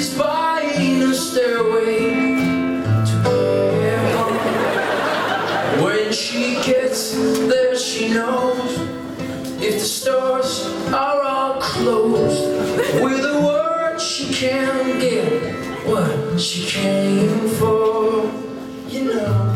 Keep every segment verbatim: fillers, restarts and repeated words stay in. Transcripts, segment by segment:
she's buying a stairway to heaven. When she gets there, she knows if the stars are all closed, with a word she can't get what she came for, you know.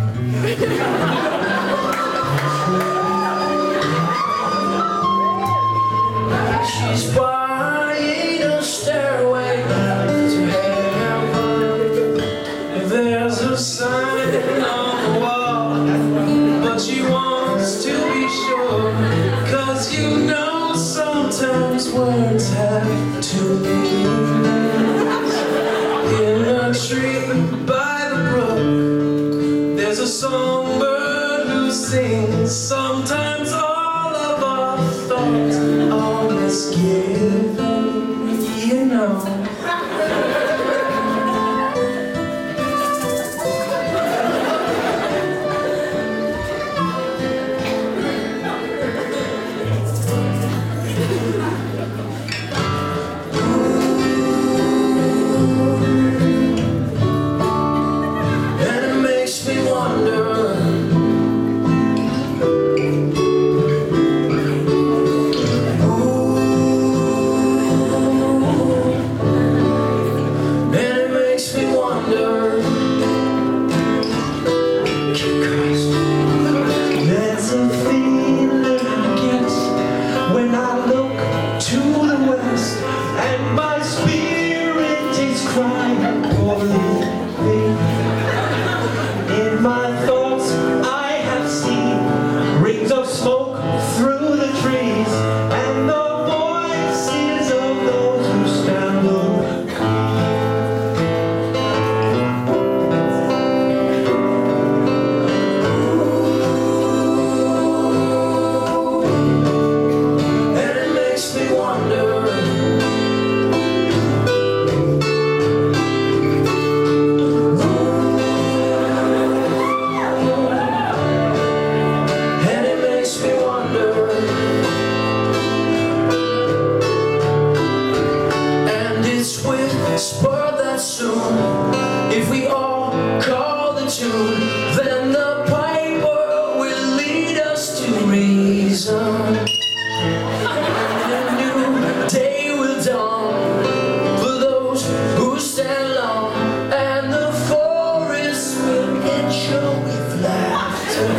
She's buying a stairway to heaven. There's a sign on the wall, but she wants to be sure, 'cause you know sometimes words have two meanings. In a tree by the brook, there's a songbird who sings. Sometimes all of our thoughts are misgiven, you know. In my thoughts I have seen rings of smoke through the trees, and the voices of those who stand alone. And it makes me wonder, spur that soon, if we all call the tune, then the piper will lead us to reason. And a new day will dawn for those who stand long, and the forest will echo with laughter.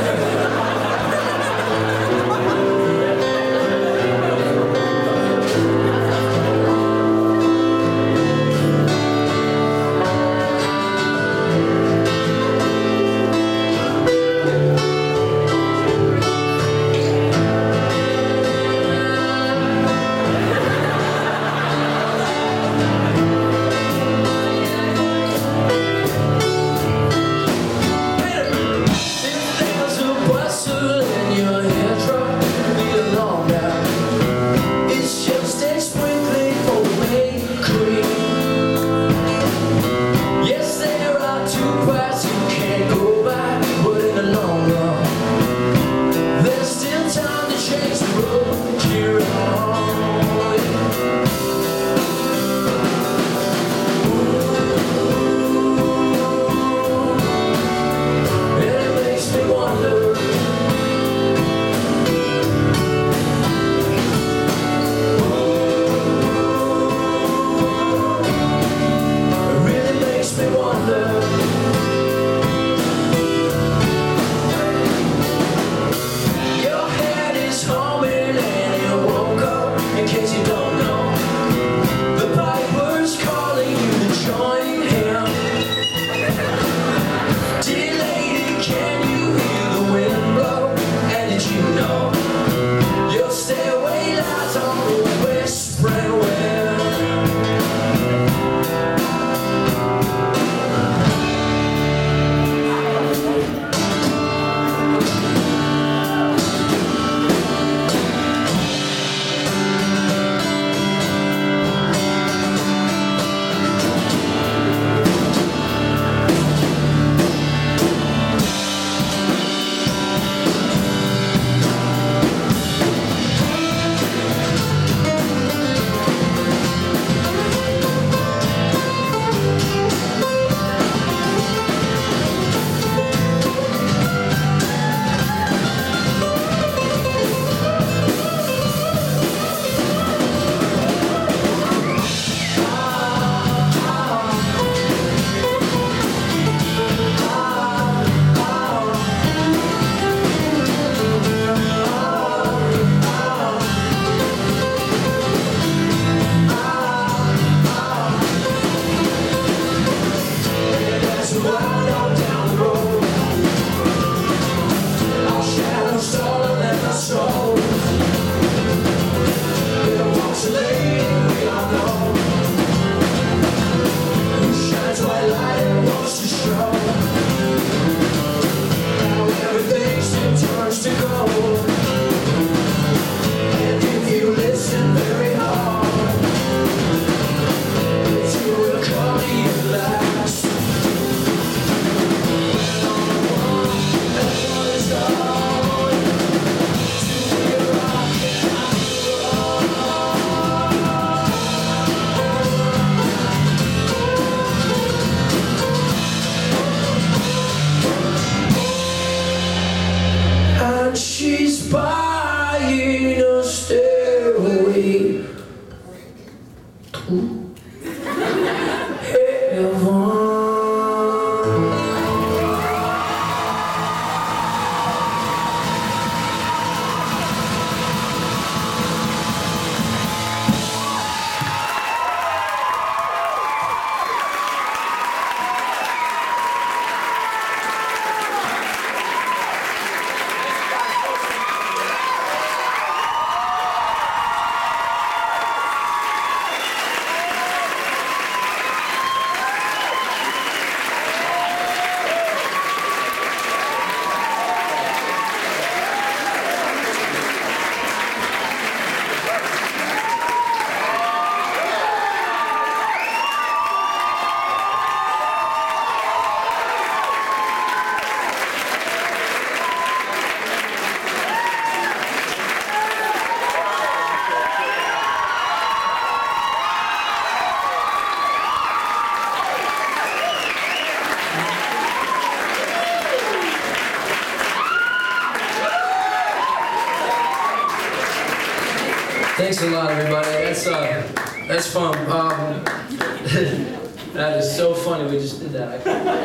Thanks a lot, everybody. That's uh, that's fun. Um, that is so funny. We just did that.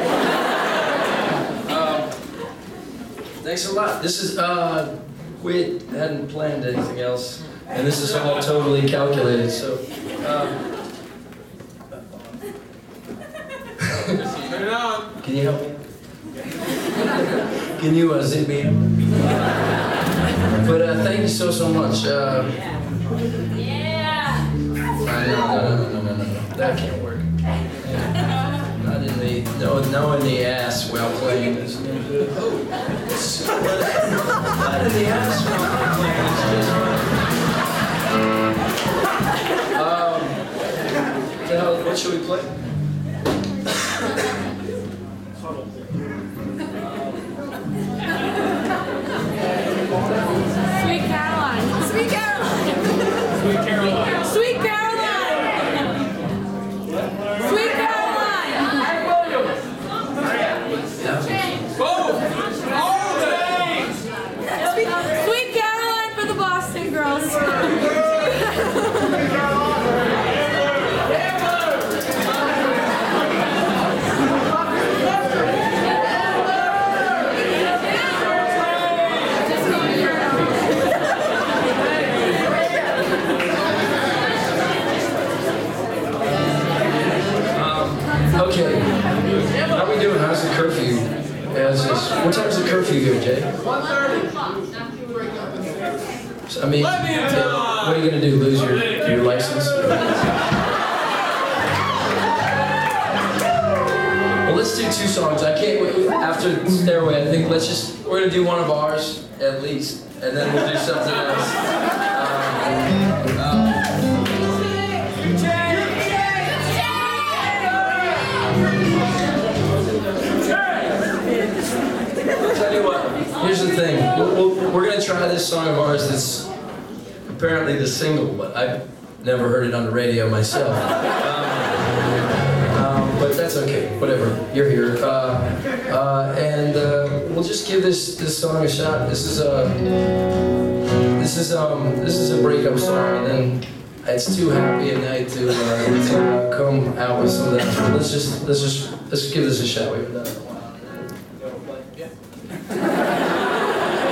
um, thanks a lot. This is uh, we hadn't planned anything else, and this is all totally calculated. So. Um, Turn it on. Can you help me? Can you uh, zip me? But uh, thank you so so much. Uh, Yeah. I, no, no, no, no, no, no, that can't work. Not in the no, no in the ass while playing this. Oh, it's, not in the ass while playing this. Um, the hell, what should we play? Sweet Caroline. Sweet Caroline. Sweet Caroline. Sweet Caroline. Sweet Caroline. Both! All the names! Sweet Caroline for the Boston girls. Okay, how are we doing? How's the curfew? As is, what time's the curfew here, Jay? one thirty. I mean, Let me know. what are you gonna do? Lose your your license? Well, let's do two songs. I can't wait after Stairway. I think let's just we're gonna do one of ours at least, and then we'll do something else. Um, um, Tell you what, here's the thing. We'll, we'll, we're going to try this song of ours that's apparently the single, but I've never heard it on the radio myself. Um, um, but that's okay, whatever. You're here. Uh, uh, and uh, we'll just give this, this song a shot. This is a, this is, um, this is a breakup song, and then it's too happy a night to, uh, to uh, come out with some of that. So let's just, let's just, let's give this a shot. We haven't done it in a while.